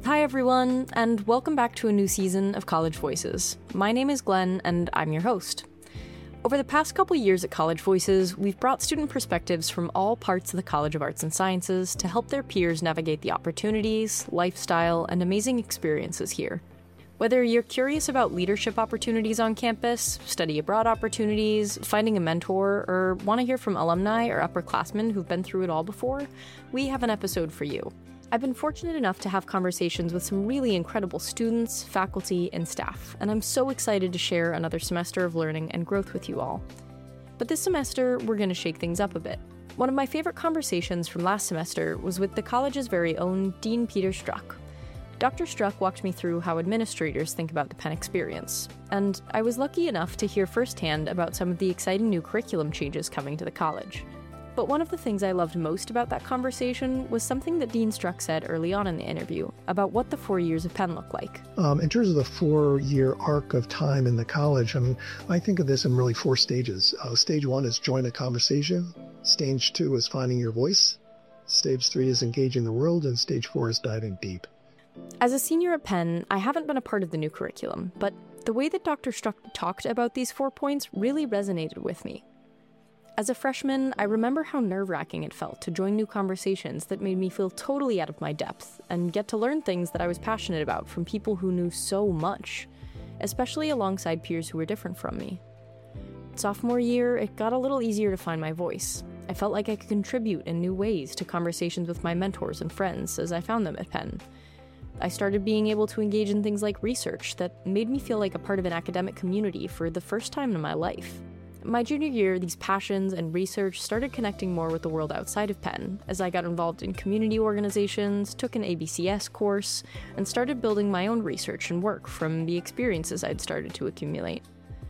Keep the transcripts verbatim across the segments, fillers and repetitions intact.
Hi everyone, and welcome back to a new season of College Voices. My name is Glenn, and I'm your host. Over the past couple years at College Voices, we've brought student perspectives from all parts of the College of Arts and Sciences to help their peers navigate the opportunities, lifestyle, and amazing experiences here. Whether you're curious about leadership opportunities on campus, study abroad opportunities, finding a mentor, or want to hear from alumni or upperclassmen who've been through it all before, we have an episode for you. I've been fortunate enough to have conversations with some really incredible students, faculty, and staff, and I'm so excited to share another semester of learning and growth with you all. But this semester, we're going to shake things up a bit. One of my favorite conversations from last semester was with the college's very own Dean Peter Struck. Doctor Struck walked me through how administrators think about the Penn experience, and I was lucky enough to hear firsthand about some of the exciting new curriculum changes coming to the college. But one of the things I loved most about that conversation was something that Dean Struck said early on in the interview about what the four years of Penn look like. Um, in terms of the four-year arc of time in the college, I mean, I think of this in really four stages. Uh, stage one is join a conversation. Stage two is finding your voice. Stage three is engaging the world. And stage four is diving deep. As a senior at Penn, I haven't been a part of the new curriculum, but the way that Doctor Struck talked about these four points really resonated with me. As a freshman, I remember how nerve-wracking it felt to join new conversations that made me feel totally out of my depth and get to learn things that I was passionate about from people who knew so much, especially alongside peers who were different from me. Sophomore year, it got a little easier to find my voice. I felt like I could contribute in new ways to conversations with my mentors and friends as I found them at Penn. I started being able to engage in things like research that made me feel like a part of an academic community for the first time in my life. My junior year, these passions and research started connecting more with the world outside of Penn, as I got involved in community organizations, took an A B C S course, and started building my own research and work from the experiences I'd started to accumulate.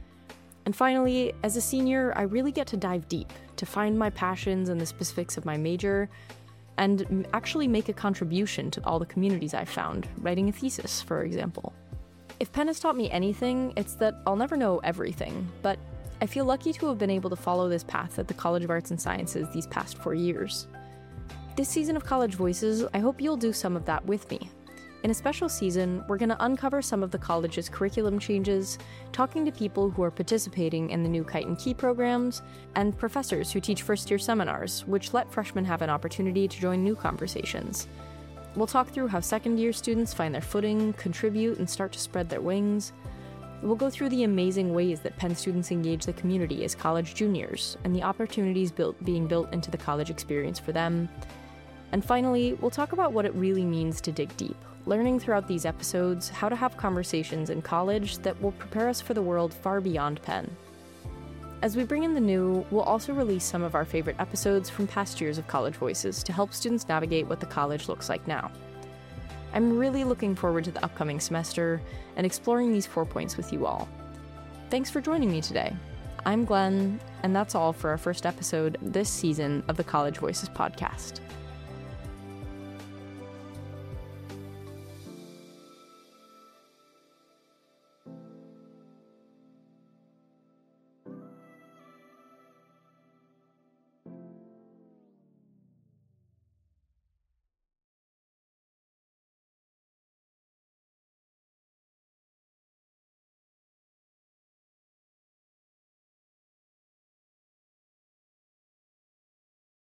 And finally, as a senior, I really get to dive deep, to find my passions and the specifics of my major, and actually make a contribution to all the communities I've found, writing a thesis, for example. If Penn has taught me anything, it's that I'll never know everything, but I feel lucky to have been able to follow this path at the College of Arts and Sciences these past four years. This season of College Voices, I hope you'll do some of that with me. In a special season, we're going to uncover some of the college's curriculum changes, talking to people who are participating in the new Kite and Key programs, and professors who teach first-year seminars, which let freshmen have an opportunity to join new conversations. We'll talk through how second-year students find their footing, contribute, and start to spread their wings. We'll go through the amazing ways that Penn students engage the community as college juniors, and the opportunities built being built into the college experience for them. And finally, we'll talk about what it really means to dig deep, learning throughout these episodes how to have conversations in college that will prepare us for the world far beyond Penn. As we bring in the new, we'll also release some of our favorite episodes from past years of College Voices to help students navigate what the college looks like now. I'm really looking forward to the upcoming semester and exploring these four points with you all. Thanks for joining me today. I'm Glenn, and that's all for our first episode this season of the College Voices podcast.